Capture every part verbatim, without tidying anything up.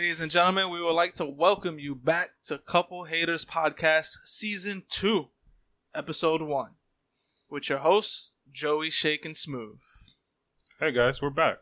ladies and gentlemen, we would like to welcome you back to Couple Haters Podcast Season two, Episode one, with your hosts, Joey, Shake, and Smooth. Hey guys, we're back.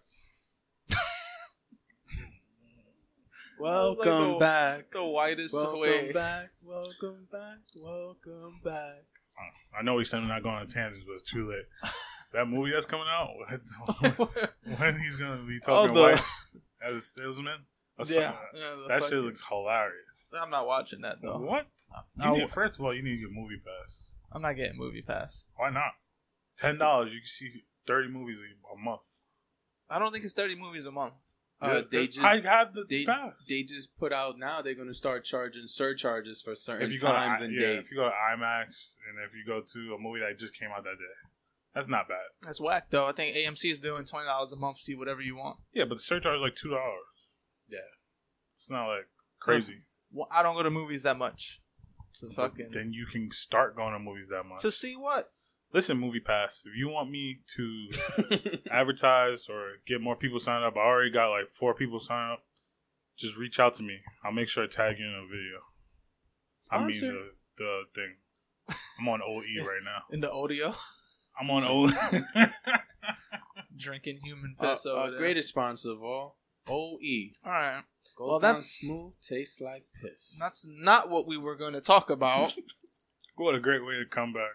Welcome like the, back. The whitest welcome way. back. Welcome back. Welcome back. I know we said we're not going on tangents, but it's too late. That movie that's coming out, when, when he's going to be talking oh, the, white as a salesman? Yeah. yeah that fucking, shit looks hilarious. I'm not watching that, though. What? You need, first of all, you need to get Movie Pass. I'm not getting Movie Pass. Why not? ten dollars, you can see thirty movies a month. I don't think it's thirty movies a month. Uh, yeah, they just I have the they, pass. They just put out now. They're going to start charging surcharges for certain if you go times to, and yeah, dates. If you go to IMAX and if you go to a movie that just came out that day, that's not bad. That's whack, though. I think A M C is doing twenty dollars a month to see whatever you want. Yeah, but the surcharge is like two dollars. Yeah, it's not like crazy. Well, I don't go to movies that much. So fucking. Then you can start going to movies that much. To see what? Listen, Movie Pass, if you want me to advertise or get more people signed up, I already got like four people signed up. Just reach out to me. I'll make sure I tag you in a video. Sponsor. I mean the, the thing. I'm on O E right now. In the audio? I'm on O E. Drinking human piss uh, over our there. greatest sponsor of all, O E. Alright. Goes well, that's smooth, tastes like piss. That's not what we were going to talk about. What a great way to come back.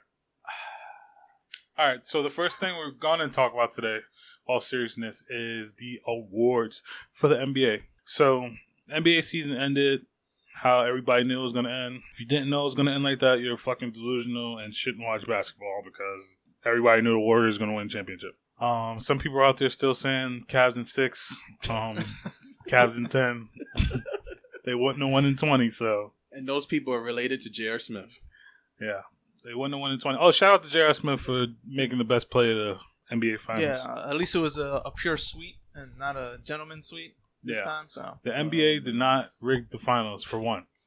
All right, so the first thing we're going to talk about today, all seriousness, is the awards for the N B A. So, N B A season ended how everybody knew it was going to end. If you didn't know it was going to end like that, you're fucking delusional and shouldn't watch basketball because everybody knew the Warriors were going to win the championship. Um, some people are out there still saying Cavs in six, um, Cavs in ten. They wouldn't have won in twenty, so. And those people are related to J R. Smith. Yeah. They wouldn't have won in twenty. Oh, shout out to J R. Smith for making the best play of the N B A Finals. Yeah, at least it was a, a pure sweep and not a gentleman's sweep this yeah. time. So the N B A did not rig the finals for once.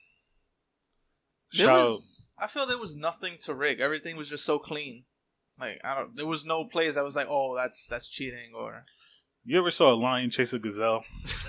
There Shout was, I feel there was nothing to rig. Everything was just so clean. Like I don't. There was no plays that was like, oh, that's that's cheating or. You ever saw a lion chase a gazelle?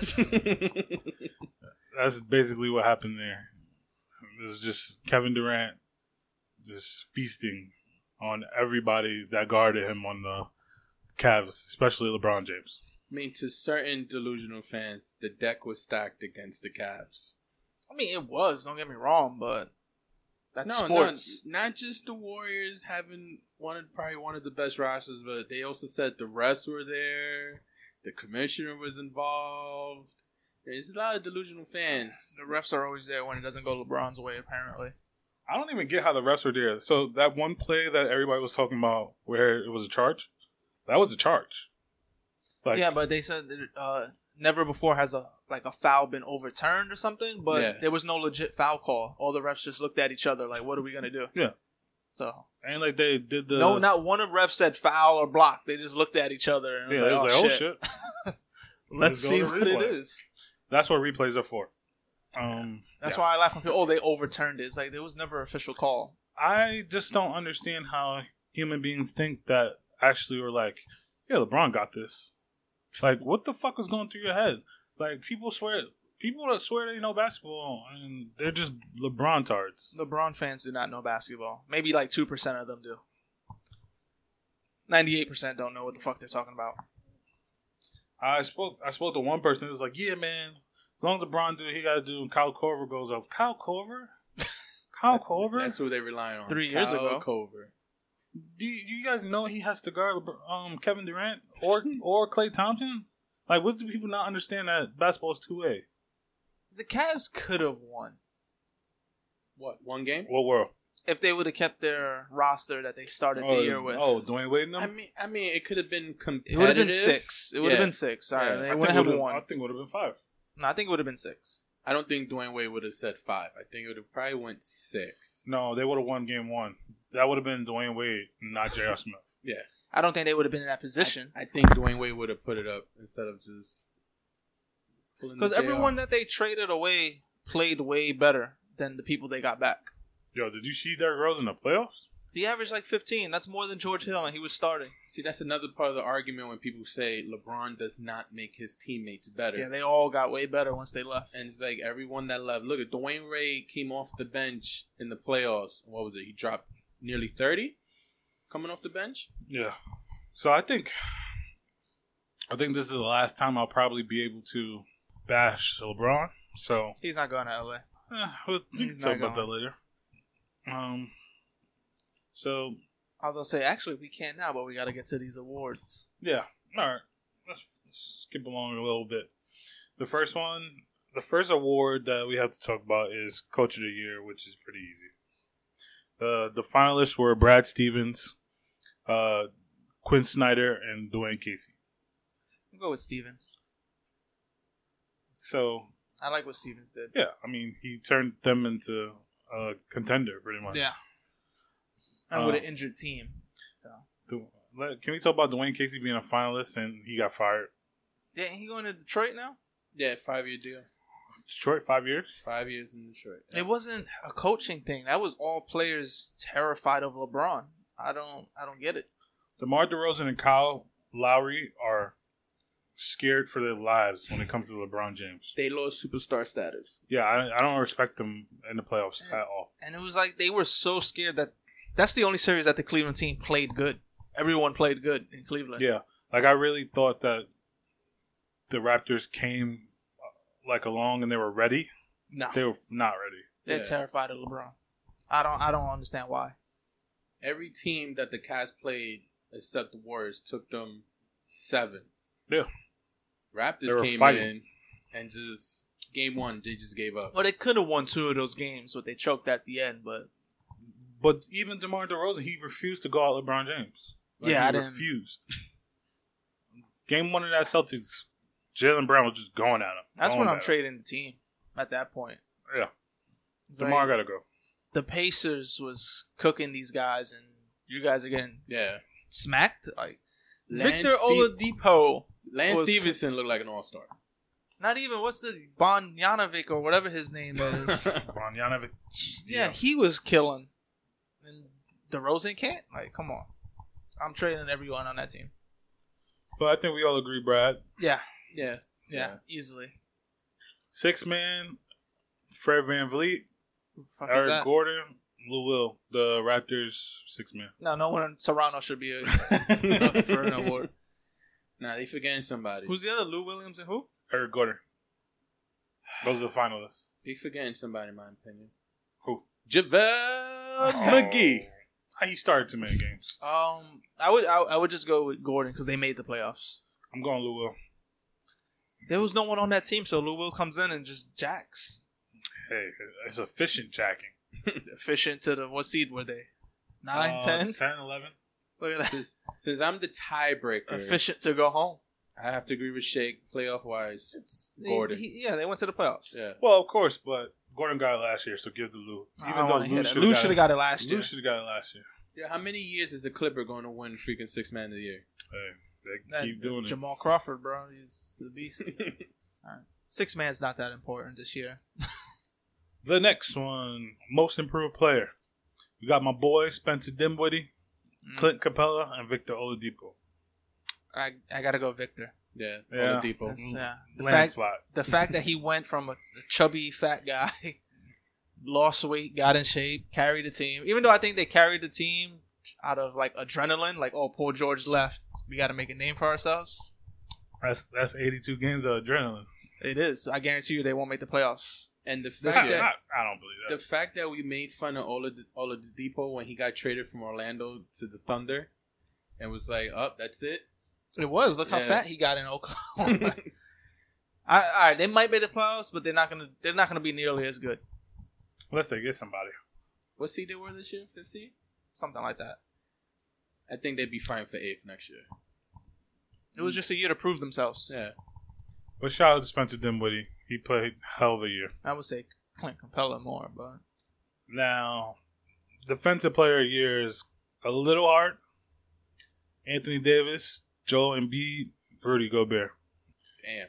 That's basically what happened there. It was just Kevin Durant just feasting on everybody that guarded him on the Cavs, especially LeBron James. I mean, to certain delusional fans, the deck was stacked against the Cavs. I mean, it was. Don't get me wrong, but that's no, sports. No, not just the Warriors having one of probably one of the best rosters, but they also said the refs were there, the commissioner was involved. There's a lot of delusional fans. The refs are always there when it doesn't go LeBron's way, apparently. I don't even get how the refs were there. So that one play that everybody was talking about where it was a charge, that was a charge. Like, yeah, but they said that uh, never before has a like a foul been overturned or something, but yeah. There was no legit foul call. All the refs just looked at each other like, what are we going to do? Yeah. So. And like they did the... No, not one of the refs said foul or block. They just looked at each other and yeah, was, like, it was oh, like, shit. oh, shit. Let's see what it is. That's what replays are for. Um, That's yeah. why I laugh when people, oh, they overturned it. It's like, there was never an official call. I just don't understand how human beings think that actually were like, yeah, LeBron got this. Like, what the fuck was going through your head? Like, people swear, people that swear they know basketball, and they're just LeBron tards. LeBron fans do not know basketball. Maybe like two percent of them do. ninety-eight percent don't know what the fuck they're talking about. I spoke I spoke to one person who was like, yeah, man, as long as LeBron do what he got to do, and Kyle Korver goes up. Kyle Korver? Kyle Korver? That's who they rely on. Three Kyle years ago. Korver. Do you, do you guys know he has to guard um, Kevin Durant or or Klay Thompson? Like, what do people not understand that basketball is two-way? The Cavs could have won. What, one game? What world? If they would have kept their roster that they started oh, the year with. Oh, Dwayne Wade and them? I mean, I mean, it could have been competitive. It would have been six. It would have yeah. been six. Sorry, Yeah. they I wouldn't have would've, won. I think it would have been five. No, I think it would have been six. I don't think Dwayne Wade would have said five. I think it would have probably went six. No, they would have won game one. That would have been Dwayne Wade, not J R. Smith. Yeah. I don't think they would have been in that position. I, I think Dwayne Wade would have put it up instead of just... Because everyone that they traded away played way better than the people they got back. Yo, did you see Derrick Rose in the playoffs? He averaged like fifteen. That's more than George Hill, and he was starting. See, that's another part of the argument when people say LeBron does not make his teammates better. Yeah, they all got way better once they left. And it's like everyone that left. Look at Dwayne Wade came off the bench in the playoffs. What was it? He dropped nearly thirty coming off the bench. Yeah. So I think, I think this is the last time I'll probably be able to bash LeBron. So He's not going to L A. eh, we'll we He's can talk not about that going. later. Um. So I was going to say, actually, we can't now, but we got to get to these awards. yeah. All right. Let's skip along a little bit. The first one, the first award that we have to talk about is Coach of the Year, which is pretty easy. Uh, the finalists were Brad Stevens, uh, Quinn Snyder, and Dwayne Casey. We'll go with Stevens. So, I like what Stevens did. yeah, I mean, he turned them into a contender, pretty much. Yeah. And Uh, with an injured team. So Du- let- Can we talk about Dwayne Casey being a finalist and he got fired? yeah, he going to Detroit now? Yeah, five year deal. Detroit, five years? Five years in Detroit. It wasn't a coaching thing. That was all players terrified of LeBron. I don't I don't get it. DeMar DeRozan and Kyle Lowry are scared for their lives when it comes to LeBron James. They lost superstar status. Yeah, I, I don't respect them in the playoffs at all. And it was like they were so scared that that's the only series that the Cleveland team played good. Everyone played good in Cleveland. Yeah, like I really thought that the Raptors came uh, like along and they were ready. No. They were not ready. They're Yeah. terrified of LeBron. I don't I don't understand why. Every team that the Cavs played, except the Warriors, took them seven. Yeah. They Raptors were came fighting. in and just game one, they just gave up. Well, they could have won two of those games, but they choked at the end. But But even DeMar DeRozan, he refused to go out LeBron James. Like, Yeah, he I didn't- refused. Game one of that Celtics, Jaylen Brown was just going at him. that's going when I'm at him. trading the team at that point. Yeah, It's DeMar like, got to go. the Pacers was cooking these guys, and you guys are getting Yeah. smacked. Like Lance Victor Ste- Oladipo, Lance was- Stevenson looked like an all star. not even what's the Bonjanovic or whatever his name is. Bonjanovic. Yeah, he was killing. And DeRozan can't? Like, come on. I'm trading everyone on that team. But I think we all agree, Brad. Yeah, Yeah. yeah, easily. Six man, Fred Van Vliet, Who the fuck is Eric that? Gordon, Lou Will, the Raptors six man. No, no one in Toronto should be up for an award. Nah, they forgetting somebody. Who's the other? Lou Williams and who? Eric Gordon. Those are the finalists. They forgetting somebody, in my opinion. Who? JaVale McGee. How he started too many games. Um, I would I, I would just go with Gordon because they made the playoffs. I'm going Lou Will. There was no one on that team, so Lou Will comes in and just jacks. Hey, it's efficient jacking. Efficient to the what seed were they? Nine, Uh, ten. ten, eleven. Look at that. Since, since I'm the tiebreaker, Efficient to go home. I have to agree with Shake. Playoff wise, It's Gordon. he- he- yeah, they went to the playoffs. yeah. Well, of course, but Gordon got it last year, so give the Lou. I don't want to hear that. Lou should have got it last year. Lou should have got it last year. Yeah. How many years is the Clipper going to win freaking six man of the year? Hey, they That- keep doing it. Jamal Crawford, bro, he's the beast. All right. Six man's not that important this year. The next one, most improved player. We got my boy Spencer Dinwiddie, Mm. Clint Capella, and Victor Oladipo. I I gotta go Victor. Yeah. Yeah. Oladipo. That's- yeah. The fact Landslide. the fact that he went from a, a chubby fat guy, lost weight, got in shape, carried the team. Even though I think they carried the team out of like adrenaline, like oh Paul George left, we got to make a name for ourselves. That's that's eighty-two games of adrenaline. It is. I guarantee you they won't make the playoffs. And the This fact I, year. that I, I don't believe the that. fact that we made fun of Olad- Oladipo when he got traded from Orlando to the Thunder, and was like, "Oh, that's it." It was. Look how Yeah. fat he got in Oklahoma. I, all right, they might make the playoffs, but they're not gonna. They're not gonna be nearly as good. Unless they get somebody. What seed they were this year? Fifth seed? Something like that. I think they'd be fine for eighth next year. It was just a year to prove themselves. Yeah. But shout out to Spencer Dinwiddie. He played hell of a year. I would say Clint Capella more, but Now, defensive player of the year is a little hard. Anthony Davis, Joel Embiid, Rudy Gobert. Damn.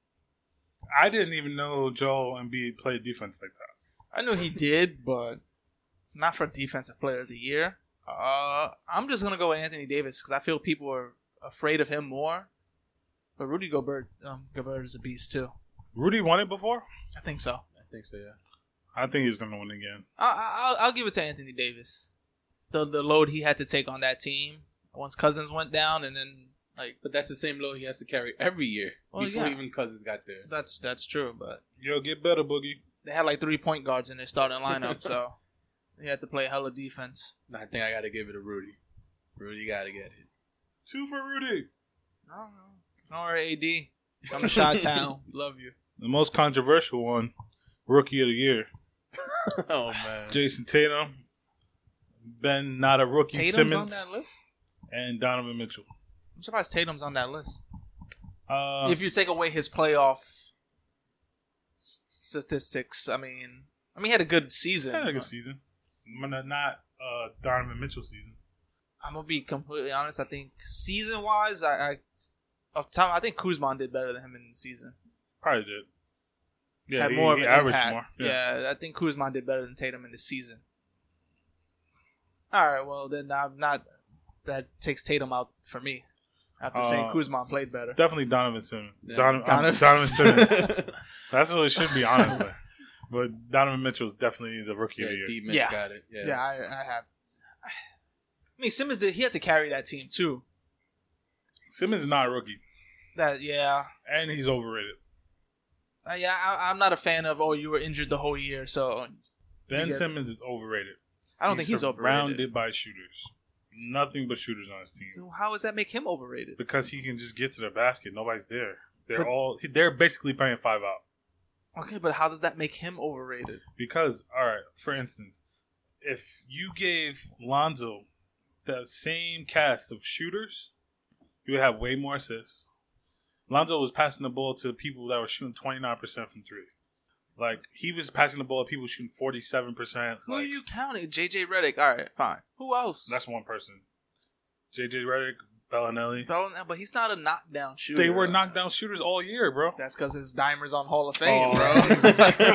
I didn't even know Joel Embiid played defense like that. I knew he did, but not for defensive player of the year. Uh, I'm just gonna go with Anthony Davis because I feel people are afraid of him more. But Rudy Gobert, um, Gobert is a beast too. Rudy won it before? I think so. I think so, yeah. I think he's going to win again. I, I'll, I'll give it to Anthony Davis. The the load he had to take on that team once Cousins went down, and then like, But that's the same load he has to carry every year Well, before yeah. even Cousins got there. that's that's true. But Yo, get better, Boogie. they had like three point guards in their starting lineup, so he had to play hella defense. I think I got to give it to Rudy. Rudy got to get it. Two for Rudy. No, no, all right, A D, come to Chi-Town. Love you. The most controversial one, Rookie of the Year. Oh, man. Jason Tatum. Ben, not a rookie, Tatum's Simmons. on that list. And Donovan Mitchell. I'm surprised Tatum's on that list. Uh, If you take away his playoff s- statistics, I mean, I mean, he had a good season. had a good but season. Not, not uh, Donovan Mitchell season. I'm gonna be completely honest. I think season wise, I, I off the top, I think Kuzma did better than him in the season. Probably did. Yeah, had he, more he of an averaged impact. more. Yeah. I think Kuzma did better than Tatum in the season. All right, well then I'm not. That takes Tatum out for me. After saying Uh, Kuzma played better. Definitely Donovan Simmons. Yeah. Donovan, Donovan- um, Donovan Simmons. That's what it should be, honestly. But Donovan Mitchell is definitely the rookie Yeah, of the year. D Mitch Yeah. got it. Yeah. Yeah, I, I have. I mean, Simmons did. He had to carry that team too. Simmons is not a rookie, That yeah, and he's overrated. uh, yeah. I, I'm not a fan of. Oh, you were injured the whole year, so Ben You get- Simmons is overrated. I don't think he's surrounded overrated. by shooters. Nothing but shooters on his team. So how does that make him overrated? Because he can just get to the basket. Nobody's there. They're But- all. They're basically playing five out. Okay, but how does that make him overrated? Because, all right, for instance, if you gave Lonzo the same cast of shooters, you would have way more assists. Lonzo was passing the ball to people that were shooting twenty-nine percent from three. Like, he was passing the ball to people shooting forty-seven percent. Who like, are you counting? J J Redick. All right, fine. Who else? That's one person. J J Redick, Bellinelli. Bellinelli, but he's not a knockdown shooter. They were knockdown shooters all year, bro. That's because his dimer's on Hall of Fame, Oh. bro.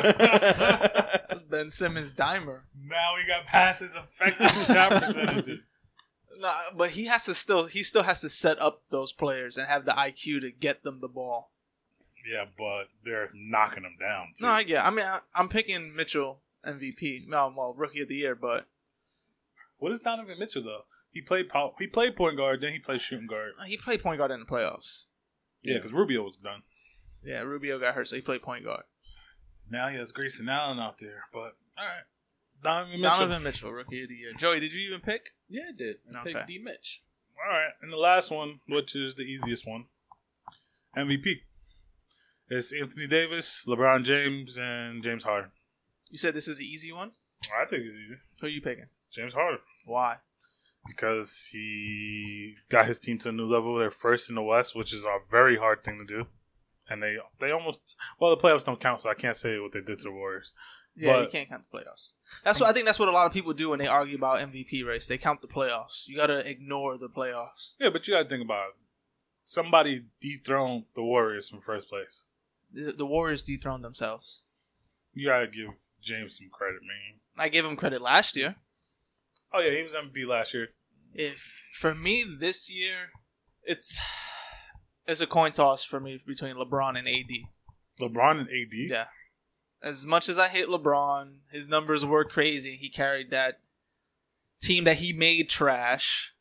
That's Ben Simmons' dimer. Now we got passes, effective shot percentages. No, but he has to still. He still has to set up those players and have the I Q to get them the ball. Yeah, but they're knocking them down, too. No, I get. I mean, I, I'm picking Mitchell M V P. No, well, Rookie of the Year, but What is Donovan Mitchell, though? He played pow- he played point guard, then he played shooting guard. he played point guard in the playoffs. Yeah, because Rubio was done. Yeah, Rubio got hurt, so he played point guard. Now he has Grayson Allen out there, but all right, Donovan Mitchell. Donovan Mitchell, Rookie of the Year. Joey, did you even pick? Yeah, it did. I Okay. picked D Mitch. All right, and the last one, which is the easiest one, M V P. It's Anthony Davis, LeBron James, and James Harden. You said this is the easy one. I think it's easy. Who are you picking? James Harden. Why? Because he got his team to a new level. They're first in the West, which is a very hard thing to do. And they they almost well the playoffs don't count, so I can't say what they did to the Warriors. Yeah, you But- can't count the playoffs. That's what I think. That's what a lot of people do when they argue about M V P race. They count the playoffs. You got to ignore the playoffs. Yeah, but you got to think about it. Somebody dethroned the Warriors from first place. The, the Warriors dethroned themselves. You got to give James some credit, man. I gave him credit last year. Oh yeah, he was M V P last year. If for me this year, it's it's a coin toss for me between LeBron and A D. LeBron and A D. Yeah. As much as I hate LeBron, his numbers were crazy. He carried that team that he made trash.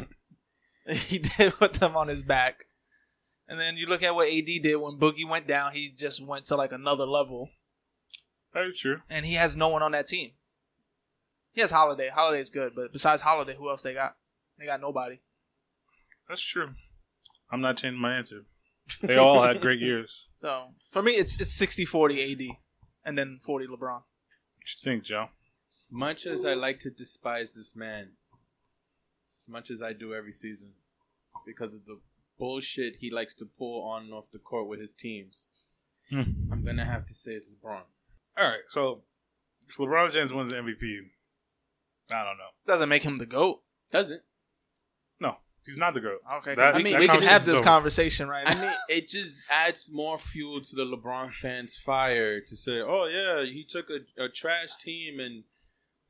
He did put them on his back. And then you look at what A D did when Boogie went down. He just went to like another level. Very true. And he has no one on that team. He has Holiday. Holiday's good, but besides Holiday, who else they got? They got nobody. That's true. I'm not changing my answer. They all had great years. So for me, it's it's sixty forty A D and then forty LeBron. What you think, Joe? As much as I like to despise this man, as much as I do every season, because of the bullshit he likes to pull on and off the court with his teams, Hmm. I'm going to have to say it's LeBron. All right, so if LeBron James wins the M V P, I don't know. Doesn't make him the GOAT. Doesn't. No, he's not the GOAT. Okay, That- we, I mean, we can conversation's have this over. conversation right now. I mean, it just adds more fuel to the LeBron fans' fire to say, oh, yeah, he took a, a trash team and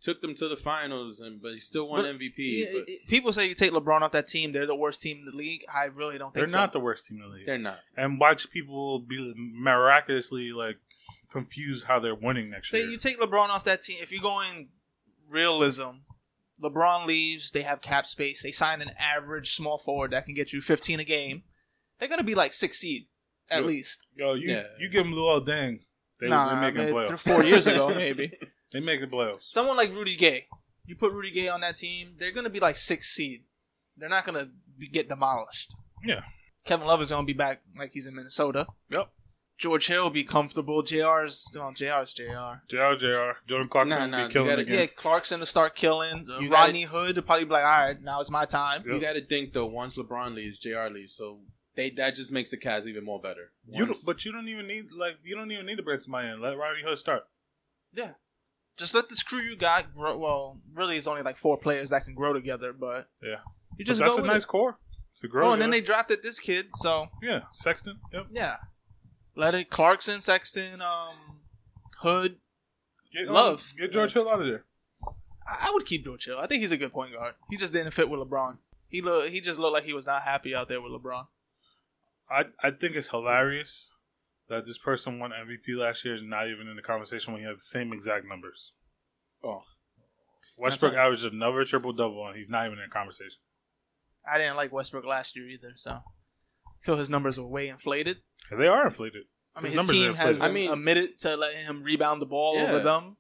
took them to the finals, and but he still won But, M V P. Yeah, but it- people say you take LeBron off that team, they're the worst team in the league. I really don't think They're so. not the worst team in the league. they're not. And watch people be miraculously like confused how they're winning next Say year. you take LeBron off that team. If you're going realism, LeBron leaves. They have cap space. They sign an average small forward that can get you fifteen a game. They're gonna be like six seed at Yo, least. Yo, you Yeah. you give them Luol Deng, they, nah, they're nah, making man, playoffs. four years ago maybe. They making playoffs. Someone like Rudy Gay. You put Rudy Gay on that team, they're gonna be like six seed. They're not gonna be, get demolished. Yeah. Kevin Love is gonna be back like he's in Minnesota. Yep. George Hill will be comfortable. J R's well, J R's J R. J R, J R, Jordan Clarkson Nah, will nah, be you killing gotta- again. Yeah, Clarkson to start killing. You Rodney Hood to probably be like, all right, now it's my time. Yep. You got to think though. Once LeBron leaves, J R leaves, so they that just makes the Cavs even more better. You Once- don't, but you don't even need like you don't even need to bring somebody in. Let Rodney Hood start. Yeah. Just let this crew you got grow. Well, really, it's only like four players that can grow together, but Yeah. you But just that's go a with nice it. core to grow. Oh, and then they together. drafted this kid, so yeah, Sexton. Yep. yeah. Let it Clarkson, Sexton, um, Hood. Get, Love. um, get George Hill out of there. I, I would keep George Hill. I think he's a good point guard. He just didn't fit with LeBron. He look, he just looked like he was not happy out there with LeBron. I I think it's hilarious that this person won M V P last year is not even in the conversation when he has the same exact numbers. Oh, Westbrook That's all. averaged another triple double and he's not even in the conversation. I didn't like Westbrook last year either, so I feel his numbers were way inflated. And they are inflated. I mean, His his, numbers are team has inflated. I mean- admitted to letting him rebound the ball Yeah. over them.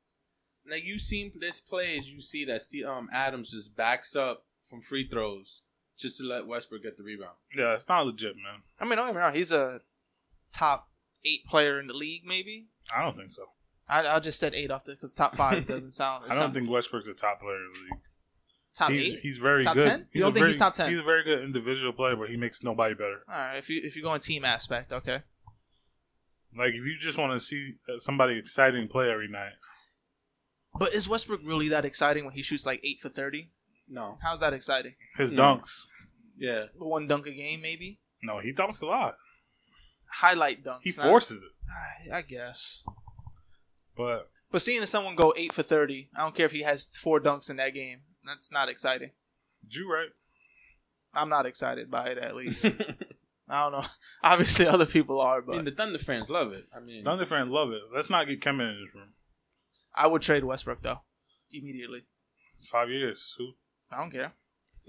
now you seen this plays. You see that Steve, um Adams just backs up from free throws just to let Westbrook get the rebound. Yeah, it's not legit, man. I mean, don't get me wrong. He's a top eight player in the league, maybe. I don't think so. I, I just said eight off the because top five doesn't sound. I don't think Westbrook's a top player in the league. top he's, eight. He's very Top good. ten? You He's don't a think very, he's top ten? He's a very good individual player, but he makes nobody better. All right, if you if you go in team aspect, okay. Like, if you just want to see somebody exciting play every night, But is Westbrook really that exciting when he shoots like eight for thirty? No, How's that exciting? his No. dunks. yeah, One dunk a game, maybe. No, he dunks a lot. Highlight dunks. He not- forces it. I guess. But But seeing someone go eight for thirty, I don't care if he has four dunks in that game. That's not exciting. you right. I'm not excited by it, at least. I don't know. Obviously, other people are, I but mean the Thunder fans love it. I mean, Thunder fans love it. Let's not get Kemen in this room. I would trade Westbrook though immediately. It's five years. Who? I don't care,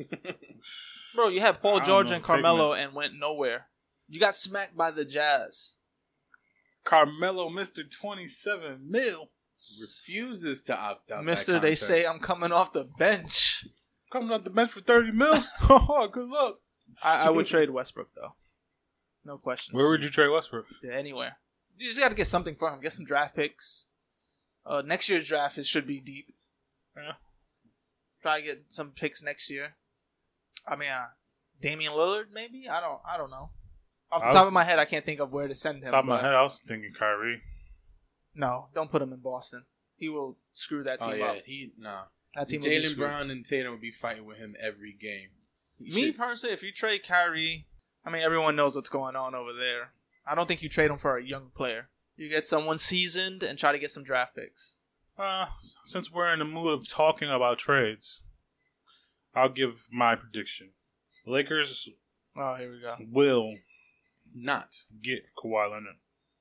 bro. You had Paul I don't George know. and Take Carmelo him and went nowhere. You got smacked by the Jazz. Carmelo, Mister twenty-seven mil. refuses to opt out. Mister, that they contract. say I'm coming off the bench. Coming off the bench for thirty mil. Oh, good luck. I, I would trade Westbrook though. No questions. Where would you trade Westbrook? Yeah, anywhere. You just got to get something for him. Get some draft picks. Uh, next year's draft is, should be deep. Yeah. Try to get some picks next year. I mean, uh, Damian Lillard, maybe. I don't. I don't know. Off the I was- top of my head, I can't think of where to send him. Top of my but head, I was thinking Kyrie. No, don't put him in Boston. He will screw that Oh team yeah, up. he nah. That team will be Jalen screwed. Brown and Tatum will be fighting with him every game. He Me should- personally, if you trade Kyrie, I mean everyone knows what's going on over there. I don't think you trade him for a young player. You get someone seasoned and try to get some draft picks. Uh, since we're in the mood of talking about trades, I'll give my prediction. The Lakers Oh, here we go. will not get Kawhi Leonard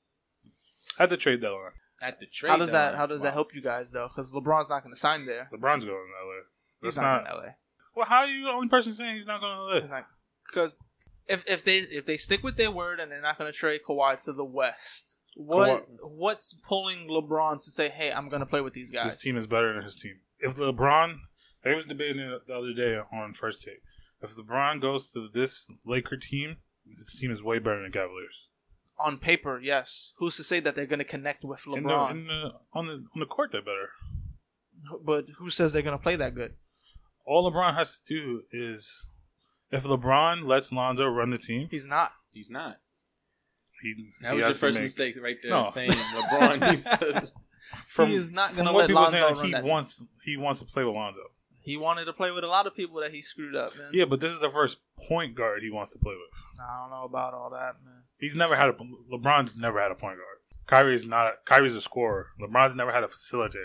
at the trade deadline. at the trade. How does that? deadline. How does that Wow. help you guys though? Because LeBron's not going to sign there. LeBron's going to L A. He's That's not, not. going to L A. Well, how are you the only person saying he's not going to L A? Because if if they if they stick with their word and they're not going to trade Kawhi to the West, what Kawhi- what's pulling LeBron to say, "Hey, I'm going to play with these guys"? His team is better than his team. If LeBron, they was debating it the other day on First Take. If LeBron goes to this Laker team, his team is way better than Cavaliers. On paper, yes. Who's to say that they're going to connect with In the, LeBron? in the, on the on the court, they're better. But who says they're going to play that good? All LeBron has to do is, if LeBron lets Lonzo run the team, He's not. He's not. he, That he was your has to first make- mistake right there, No. saying LeBron needs to. From, he is not going from to what let people are Lonzo saying, run he that team. wants he wants to play with Lonzo. He wanted to play with a lot of people that he screwed up, man. Yeah, but this is the first point guard he wants to play with. I don't know about all that, man. He's never had a LeBron's never had a point guard. Kyrie's not. Kyrie's a scorer. LeBron's never had a facilitator.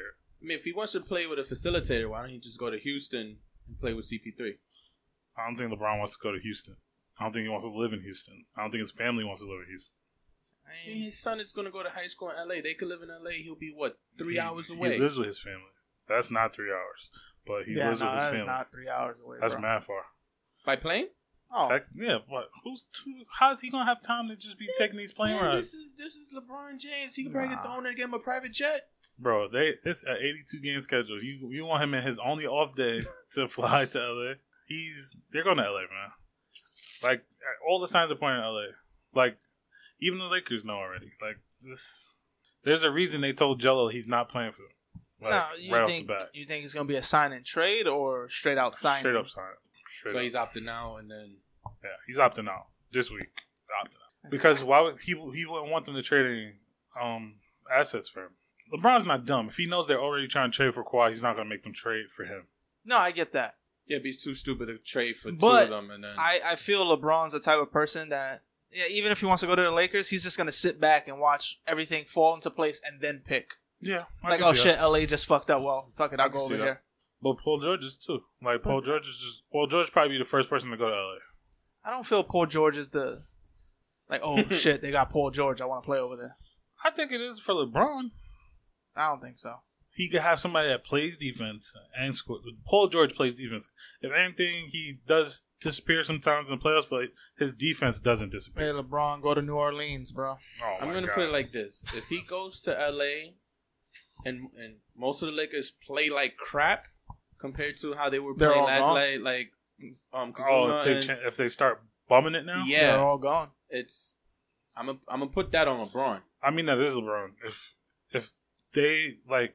I mean, if he wants to play with a facilitator, why don't he just go to Houston and play with C P three? I don't think LeBron wants to go to Houston. I don't think he wants to live in Houston. I don't think his family wants to live in Houston. I mean, his son is going to go to high school in L A. They could live in L A. He'll be, what, three he, hours away? He lives with his family. That's not three hours. But he yeah, lives no, with his that's family. not three hours away. That's bro. mad far. By plane? Oh, Tex- yeah, but who's who, how's he gonna have time to just be taking these plane Man, rides? This is this is LeBron James. He can bring Nah. it down and get him a private jet. Bro, they it's an eighty-two game schedule. You you want him in his only off day to fly to L A? He's they're going to L A, man. Like all the signs are pointing to L A. Like even the Lakers know already. Like this, there's a reason they told Jello he's not playing for them. Like, no, you right think off the bat, you think it's gonna be a sign and trade or straight out signing? straight up sign. Straight So up. he's opting out, and then Yeah, he's opting out this week. Opting out because why would he? He wouldn't want them to trade any um, assets for him. LeBron's not dumb. If he knows they're already trying to trade for Kawhi, he's not going to make them trade for him. No, I get that. yeah, but he's too stupid to trade for But two of them, and then I, I feel LeBron's the type of person that yeah, even if he wants to go to the Lakers, he's just gonna sit back and watch everything fall into place and then pick. Yeah, I Like, can oh see shit, that. L A just fucked up. Well, fuck it, I I'll can go see over that. here. But Paul George is too. Like Paul George is just Paul George probably be the first person to go to L A. I don't feel Paul George is the like. Oh shit, they got Paul George. I want to play over there. I think it is for LeBron. I don't think so. He could have somebody that plays defense and score. Paul George plays defense. If anything, he does disappear sometimes in the playoffs, but his defense doesn't Hey, disappear. LeBron, go to New Orleans, bro. Oh I'm my gonna God. put it like this: if he goes to L A, and and most of the Lakers play like crap compared to how they were They're playing all last gone. night, like um, Oh, Kuzma if they and- cha- if they start bumming it now, yeah, They're all gone. it's I'm a, I'm gonna put that on LeBron. I mean that is LeBron. If if they like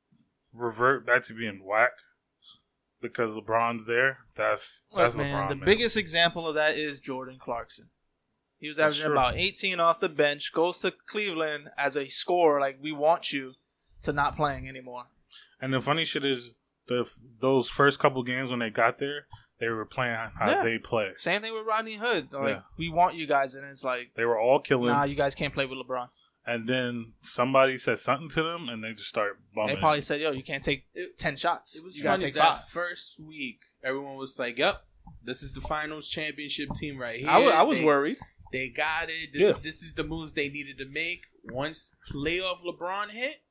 revert back to being whack because LeBron's there, that's that's Look, man, LeBron. the man. biggest example of that is Jordan Clarkson. He was That's averaging true. about eighteen off the bench, goes to Cleveland as a scorer. Like, we want you to not playing anymore. And the funny shit is, the those first couple games when they got there, they were playing how Yeah. they play. Same thing with Rodney Hood. Like, Yeah. we want you guys, and it's like, They were all killing. nah, you guys can't play with LeBron. And then somebody said something to them, and they just start bumming. They probably said, yo, you can't take It- ten shots. It was You gotta funny take that five. first week. Everyone was like, "Yep, this is the finals championship team right here." I wa- I was They- worried. They got it. This, Yeah. this is the moves they needed to make. Once playoff LeBron hit,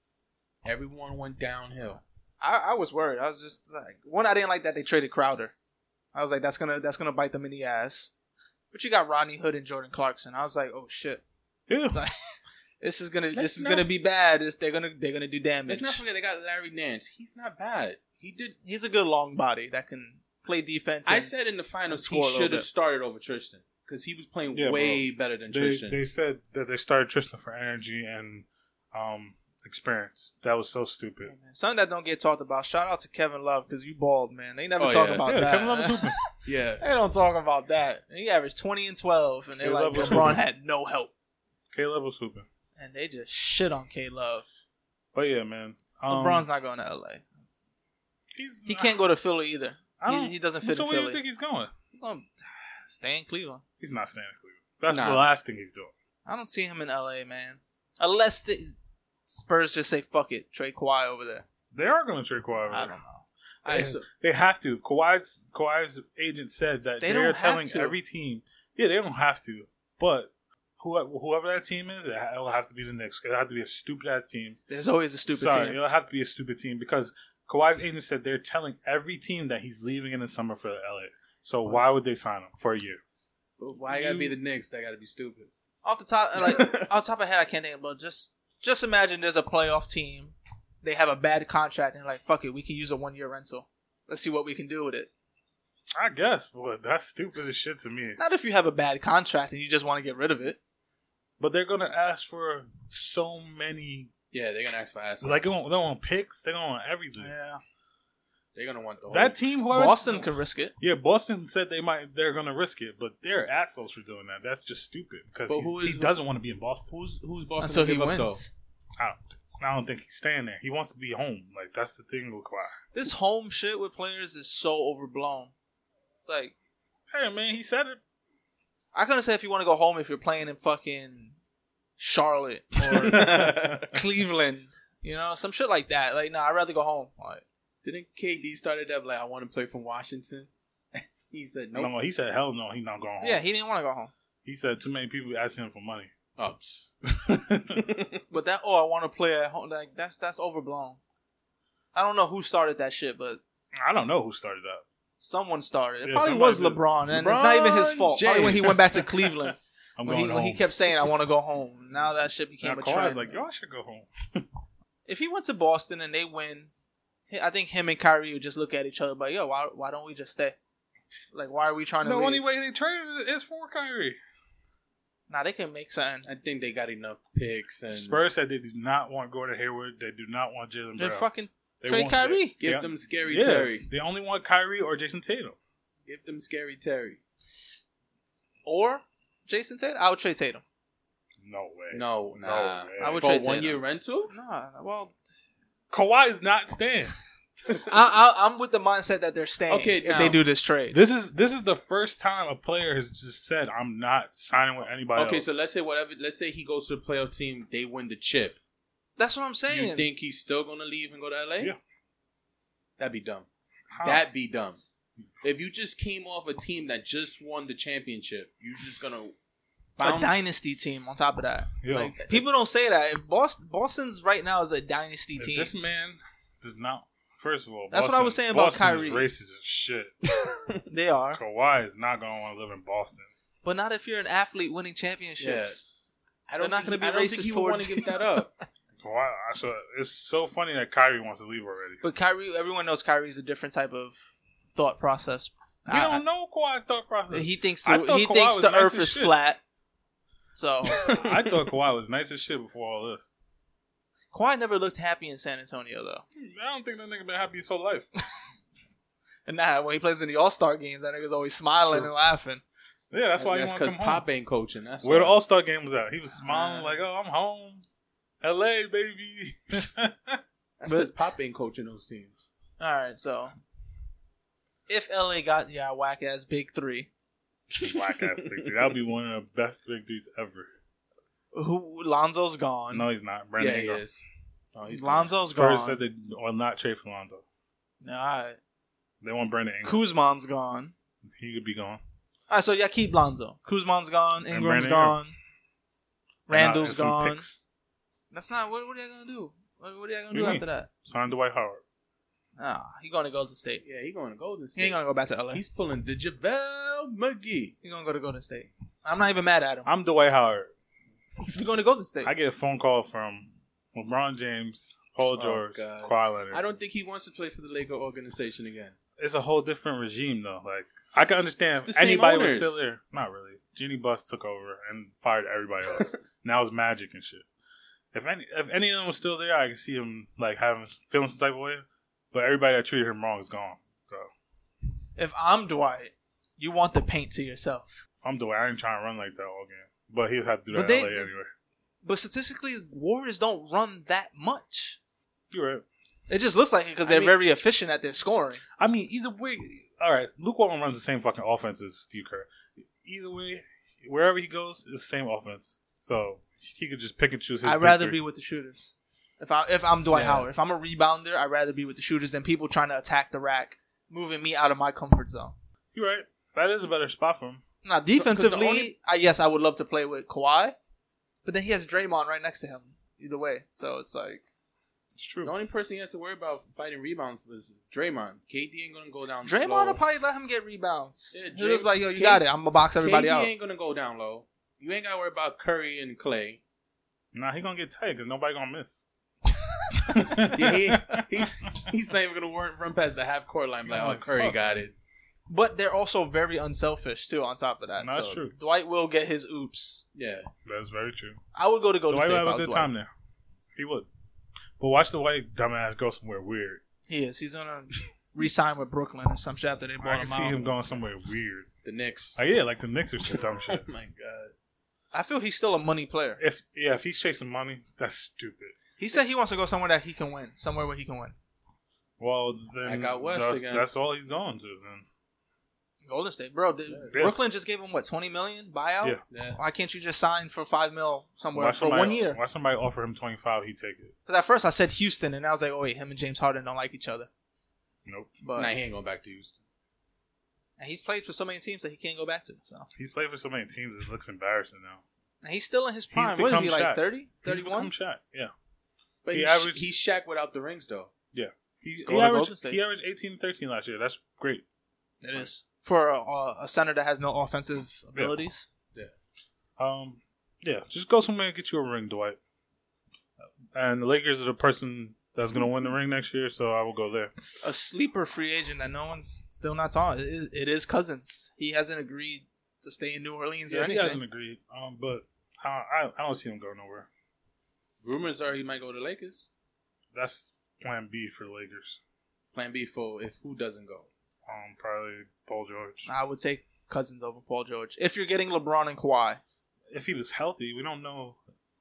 everyone went downhill. I, I was worried. I was just like, one, I didn't like that they traded Crowder. I was like, that's gonna that's gonna bite them in the ass. But you got Rodney Hood and Jordan Clarkson. I was like, oh shit, Yeah. like, this is gonna Let's this is not- gonna be bad. It's, they're gonna they're gonna do damage. Let's not forget they got Larry Nance. He's not bad. He did. He's a good long body that can play defense. I and- said in the finals score a he little should have bit. started over Tristan because he was playing Yeah, way better than They, Tristan. they said that they started Tristan for energy and um, experience. That was so stupid. Hey, man, something that don't get talked about. Shout out to Kevin Love because you bald, man. They never Oh, talk yeah. about Yeah, that. Kevin Love was hooping. yeah, They don't talk about that. He averaged twenty and twelve, and they're Kevin like, Love was LeBron hooping. had no help, Caleb was hooping. and they just shit on K Love. But yeah, man. Um, LeBron's not going to L A. he's, He can't go to Philly either. I don't- He, he doesn't fit so in where do you Philly. think he's going? He's gonna stay in Cleveland. He's not staying in Cleveland. That's Nah. the last thing he's doing. I don't see him in L A, man. Unless the Spurs just say fuck it, trade Kawhi over there. They are going to trade Kawhi. I over. don't know. I, They- so, They have to. Kawhi's Kawhi's agent said that They they're don't have telling to. every team. Yeah, they don't have to. But whoever, whoever that team is, it will have to be the Knicks. It'll have to be a stupid ass team. There's always a stupid Sorry, team. it'll have to be a stupid team because Kawhi's agent said they're telling every team that he's leaving in the summer for L A. So why would they sign him for a year? but why gotta be the Knicks? That gotta be stupid. Off the top, like off the top of my head, I can't think. But just just imagine there's a playoff team. They have a bad contract and like fuck it, we can use a one year rental. Let's see what we can do with it. I guess, but that's stupid as shit to me. Not if you have a bad contract and you just want to get rid of it. But they're gonna ask for so many. Yeah, they're gonna ask for assets. Like they don't, they don't want picks. They don't want everything. Yeah, they're gonna want the whole. That team, whoever, Boston can risk it. Yeah, Boston said they might. They're gonna risk it, but they're assholes for doing that. That's just stupid because But he's- who is- he doesn't want to be in Boston. Who's who's Boston Until gonna he give up, wins. I don't, I don't think he's staying there. He wants to be home. Like that's the thing with Kawhi. This home shit with players is so overblown. It's like Hey man, he said it. I couldn't say if you want to go home if you're playing in fucking Charlotte or though? Cleveland. You know, some shit like that. Like, nah, I'd rather go home. Like, Didn't K D started up like I want to play from Washington? He said no. No, no, he said, hell no, he's not going home. yeah, he didn't want to go home. He said too many people asking him for money. Oh. But that, oh, I want to play at home. Like, that's that's overblown. I don't know who started that shit, but I don't know who started that. someone started. It Yeah, probably somebody was did. LeBron, and LeBron it's not even his fault. Probably when he James. went back to Cleveland, I'm when going he, home. when he kept saying, "I want to go home." Now that shit became now a Kawhi's trend. like, yo, I should go home. If he went to Boston and they win, I think him and Kyrie would just look at each other, but yo, why why don't we just stay? Like, why are we trying to The leave? only way they traded is for Kyrie. Nah, they can make something. I think they got enough picks and Spurs said they do not want Gordon Hayward. They do not want Jalen Then Brown. fucking They trade want- Kyrie. give Yeah. them scary Yeah, Terry. they only want Kyrie or Jason Tatum. Give them scary Terry. Or Jason Tatum. I would trade Tatum. No way. No, nah. way. I would For trade one Tatum. year rental? Nah, well, Kawhi is not staying. I, I, I'm with the mindset that they're staying. Okay, if now- they do this trade. This is this is the first time a player has just said, "I'm not signing with anybody Okay, else." so let's say whatever. Let's say he goes to the playoff team. They win the chip. That's what I'm saying. You think he's still gonna leave and go to L A? Yeah. That'd be dumb. How? That'd be dumb. If you just came off a team that just won the championship, you're just gonna a bounce. dynasty team on top of that. Yo, Like, people don't say that. If Boston, Boston's right now is a dynasty if team. this man does not. First of all, That's what I was saying about Boston is Kyrie. racist as shit. They are, Kawhi is not going to want to live in Boston. but not if you're an athlete winning championships. I don't They're not think, gonna be I don't racist think he would want towards to you. give that up. Kawhi, I saw, it's so funny that Kyrie wants to leave already. But Kyrie, everyone knows Kyrie's a different type of thought process. We I- don't know Kawhi's thought process. He thinks I the, thought he Kawhi thinks was the nice Earth as is shit. flat. So I thought Kawhi was nice as shit before all this. Kawhi never looked happy in San Antonio though. I don't think that nigga been happy his whole life. And now when he plays in the All Star games, that nigga's always smiling True. and laughing. Yeah, that's why That's he want to because come home. Pop ain't coaching. That's Where the why. All Star game was at, he was smiling Uh, like, "Oh, I'm home, L A, baby." That's But- because Pop ain't coaching those teams. All right, so if L A got yeah whack ass big three, Whack ass big three. That'll be one of the best big threes ever. who Lonzo's gone. No, he's not. Brandon yeah, he Ingram. is. Oh, he's Lonzo's Spurs gone. said they will not trade for Lonzo. All right, They want Brandon Ingram. Kuzman's gone. He could be gone. All right, so yeah, keep Lonzo. Kuzman's gone. And Ingram's Brandon gone. And, uh, Randall's and some gone. picks. That's not what. What are you gonna do? What, what are you gonna What do do you after that? Sign Dwight Howard. Ah, he going to Golden State. Yeah, he going to Golden He State. ain't gonna go back to L A. He's pulling the JaVale McGee. He's gonna go to Golden State. I'm not even mad at him. I'm Dwight Howard. He's going to Golden State. I get a phone call from LeBron James, Paul Oh, George, God. Kawhi Leonard. I don't think he wants to play for the Laker organization again. It's a whole different regime, though. Like I can understand It's if the same anybody was owners. still there. Not really. Jeannie Buss took over and fired everybody else. Now it's Magic and shit. If any, if any of them was still there, I could see him like having feeling some type of way. But everybody that treated him wrong is gone. So If I'm Dwight, you want the paint to yourself. I'm Dwight. I ain't trying to run like that all game. But he'll have to do that But in they- L A anyway. But statistically, Warriors don't run that much. You're right. It just looks like it because I they're mean- very efficient at their scoring. I mean, either way, all right. Luke Walton runs the same fucking offense as Steve Kerr. Either way, wherever he goes, it's the same offense. So he could just pick and choose his. I'd big rather three. be with the shooters. If I if I'm Dwight Yeah. Howard, if I'm a rebounder, I'd rather be with the shooters than people trying to attack the rack, moving me out of my comfort zone. You're right. That is a better spot for him. Now defensively, the only- I yes, I would love to play with Kawhi, but then he has Draymond right next to him. Either way, so it's like It's true. The only person he has to worry about fighting rebounds is Draymond. K D ain't gonna go down Draymond low. will probably let him get rebounds. Yeah, He'll just be like, yo, you K- got it. I'm gonna box everybody K D out. ain't gonna go down low. You ain't gotta worry about Curry and Clay. Nah, he gonna get tight because nobody gonna miss. Yeah, he, he's, he's not even gonna run, run past the half court line. Like, No, oh, Curry fuck. got it. But they're also very unselfish too. On top of that, No, that's so true. Dwight will get his oops. Yeah, That's very true. I would go to Golden Dwight State. would if I have a was good Dwight. time there. He would. But watch the white dumbass go somewhere weird. He is. He's gonna re-sign with Brooklyn or some shit after they I bought can him see out. him going somewhere weird. the Knicks. Like, yeah, like the Knicks or some dumb Oh shit. my god. I feel he's still a money player. If yeah, if he's chasing money, that's stupid. He said he wants to go somewhere that he can win, somewhere where he can win. Well, then Back out west that's, again. that's all he's going to. Then Golden State, bro. The, Yeah. Brooklyn just gave him what twenty million buyout. Yeah. Yeah. Why can't you just sign for five mil somewhere Why for somebody- one year? Why somebody offer him twenty five? He take it. Because at first I said Houston, and I was like, oh wait, him and James Harden don't like each other. Nope. But Nah, he ain't going back to Houston. and he's played for so many teams that he can't go back to. So He's played for so many teams. It looks embarrassing now. and he's still in his prime. He's What is he become like? Shaq. thirty? He's thirty-one? become Shaq. Yeah. But He he averaged- he's Shaq without the rings, though. He, Go he, to Golden averaged, State. he averaged eighteen and thirteen last year. That's great. It is for a, a center that has no offensive abilities. Um, yeah, just go somewhere and get you a ring, Dwight. And the Lakers are the person that's going to win the ring next year, so I will go there. A sleeper free agent that no one's still not talking. It is, it is Cousins. He hasn't agreed to stay in New Orleans or Yeah, he anything. hasn't agreed, um, but I, I, I don't see him go nowhere. Rumors are he might go to Lakers. That's plan B for the Lakers. Plan B for if who doesn't go. Um, probably Paul George. I would take Cousins over Paul George if you're getting LeBron and Kawhi. If he was healthy, we don't know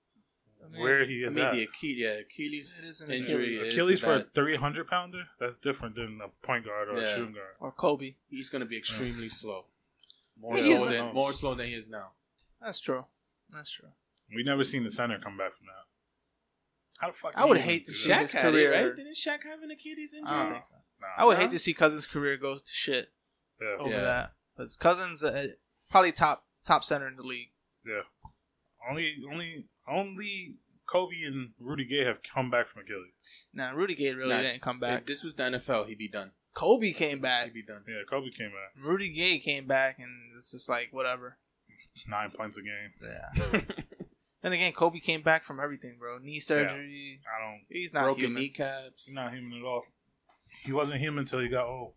I mean, where he I is mean, at. the Achilles, yeah, Achilles It is an injury. Achilles. is Achilles for a bad. three hundred pounder? That's different than a point guard or Yeah. a shooting guard. Or Kobe. He's going to be extremely slow. More He's slow the- than more slow than he is now. That's true. That's true. We never seen the center come back from that. How the fuck? I did would he hate even to do see that? Shaq his had career- it, right? Didn't Shaq have an Achilles injury? I don't think so. Nah. I would Huh? hate to see Cousins' career go to shit Yeah. over Yeah. that. Because Cousins uh, probably top top center in the league. Yeah. Only, only, only Kobe and Rudy Gay have come back from Achilles. Now Rudy Gay really Nah, didn't come back. If this was the N F L, he'd be done. Kobe came back. He'd be done. Yeah, Kobe came back Rudy Gay came back, and it's just like whatever. nine points a game. Yeah. Then again, Kobe came back from everything, bro. Knee surgery. I don't. He's not Broken human. kneecaps. He's not human at all. He wasn't human until he got old.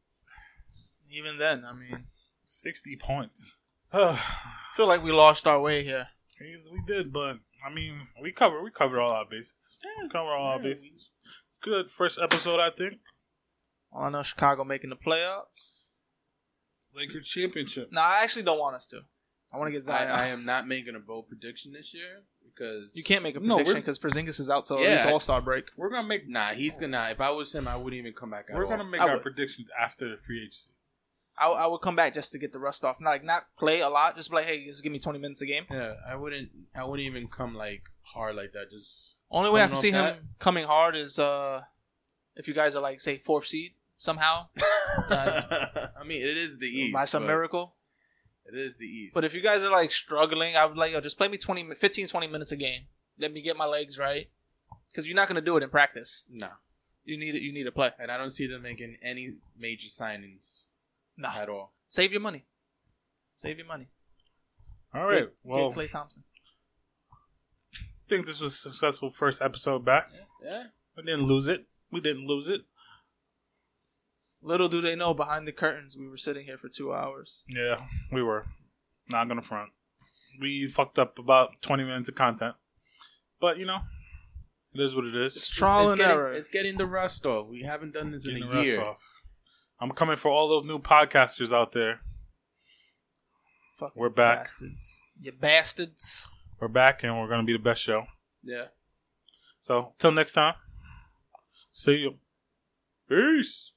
Even then, I mean, Sixty points. I feel like we lost our way here. we we did, but I mean, we cover we covered all our bases. We cover all our Yeah, bases. It's good first episode, I think. All I know, Chicago making the playoffs. Lakers championship. No, I actually don't want us to. I want to get I, Zion. I am not making a bold prediction this year because You can't make a No, prediction we're- because Porzingis is out till Yeah, at least I- All Star break. We're gonna make. Nah, he's gonna. If I was him, I wouldn't even come back. At We're all. gonna make I our would. predictions after the free agency. I, I would come back just to get the rust off. Not like not play a lot. Just be like, hey, just give me twenty minutes a game. Yeah, I wouldn't. I wouldn't even come like hard like that. Just Only way I Coming can off see that? him coming hard is uh, if you guys are like say fourth seed somehow I mean, it is the East by some but miracle. It is the East. But if you guys are like struggling, I would like yo, just play me twenty, fifteen, twenty minutes a game. Let me get my legs right, because you're not gonna do it in practice. no, You need it. You need to play. and I don't see them making any major signings No, at all. save your money. Save your money. All right. Get, well, get Klay Thompson. I think this was a successful first episode back. Yeah, We didn't lose it. We didn't lose it. Little do they know, behind the curtains, we were sitting here for two hours. Yeah, we were. Not gonna front. We fucked up about twenty minutes of content. But, you know, it is what it is. It's trial it's and getting, error. It's getting the rust off. We haven't done this Getting in the a rest year. off. I'm coming for all those new podcasters out there. Fucking We're back. bastards. You bastards. We're back and we're gonna be the best show. Yeah. So, till next time. See you. Peace.